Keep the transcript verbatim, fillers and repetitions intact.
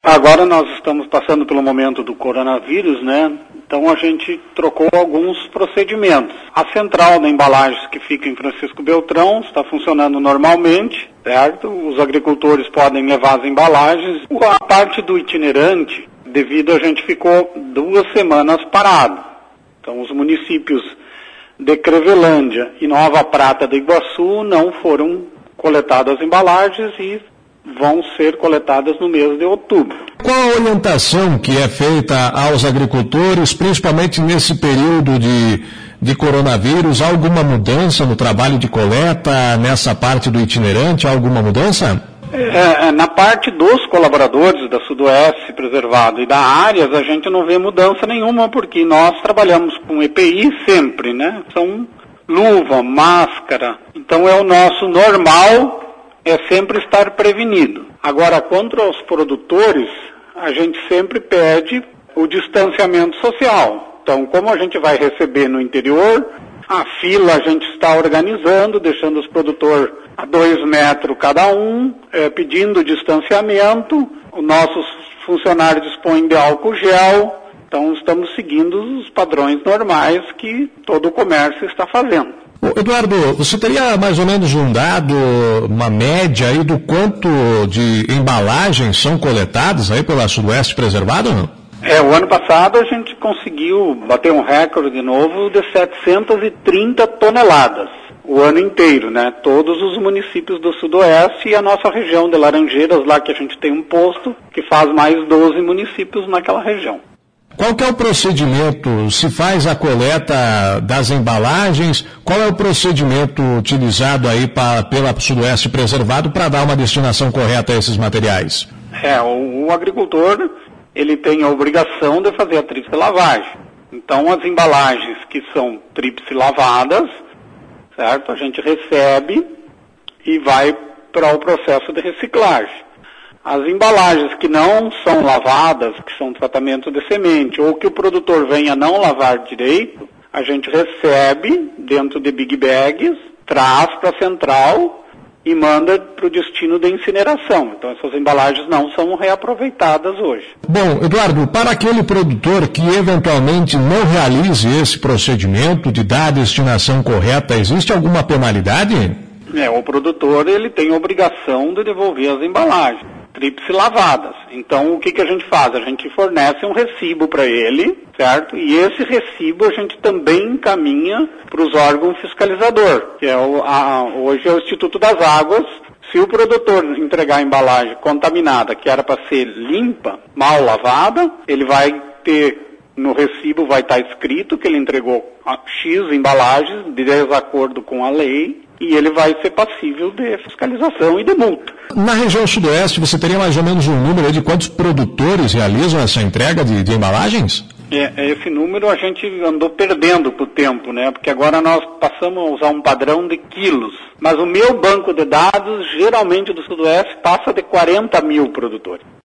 Agora nós estamos passando pelo momento do coronavírus, né? Então a gente trocou alguns procedimentos. A central de embalagens que fica em Francisco Beltrão está funcionando normalmente, certo? Os agricultores podem levar as embalagens. A parte do itinerante, devido a gente ficou duas semanas parado. Então os municípios de Crevelândia e Nova Prata do Iguaçu não foram coletadas embalagens e vão ser coletadas no mês de outubro. Qual a orientação que é feita aos agricultores, principalmente nesse período de, de coronavírus? Há alguma mudança no trabalho de coleta, nessa parte do itinerante? Há alguma mudança? É, na parte dos colaboradores da Sudoeste Preservado e da Áreas, a gente não vê mudança nenhuma, porque nós trabalhamos com E P I sempre, né? São luva, máscara, então é o nosso normal, é sempre estar prevenido. Agora, contra os produtores, a gente sempre pede o distanciamento social. Então, como a gente vai receber no interior, a fila a gente está organizando, deixando os produtores a dois metros cada um, é, pedindo distanciamento. Os nossos funcionários dispõem de álcool gel. Então, estamos seguindo os padrões normais que todo o comércio está fazendo. Eduardo, você teria mais ou menos um dado, uma média aí do quanto de embalagens são coletadas aí pela Sudoeste Preservado, não? É, o ano passado a gente conseguiu bater um recorde de novo de setecentas e trinta toneladas. O ano inteiro, né? Todos os municípios do Sudoeste e a nossa região de Laranjeiras, lá que a gente tem um posto, que faz mais doze municípios naquela região. Qual que é o procedimento? Se faz a coleta das embalagens, qual é o procedimento utilizado aí pra, pela Sudoeste Preservado para dar uma destinação correta a esses materiais? É, o, o agricultor, ele tem a obrigação de fazer a tríplice lavagem. Então, as embalagens que são tríplice lavadas, certo? A gente recebe e vai para o processo de reciclagem. As embalagens que não são lavadas, que são tratamento de semente, ou que o produtor venha não lavar direito, a gente recebe dentro de big bags, traz para a central e manda para o destino de incineração. Então essas embalagens não são reaproveitadas hoje. Bom, Eduardo, para aquele produtor que eventualmente não realize esse procedimento de dar a destinação correta, existe alguma penalidade? É, o produtor ele tem a obrigação de devolver as embalagens tríplice lavadas. Então, o que, que a gente faz? A gente fornece um recibo para ele, certo? E esse recibo a gente também encaminha para os órgãos fiscalizadores, que é o, a, hoje é o Instituto das Águas. Se o produtor entregar a embalagem contaminada, que era para ser limpa, mal lavada, ele vai ter, no recibo vai estar escrito que ele entregou X embalagens de desacordo com a lei, e ele vai ser passível de fiscalização e de multa. Na região sudoeste, você teria mais ou menos um número de quantos produtores realizam essa entrega de, de embalagens? É, esse número a gente andou perdendo com o tempo, né? Porque agora nós passamos a usar um padrão de quilos. Mas o meu banco de dados, geralmente do sudoeste, passa de quarenta mil produtores.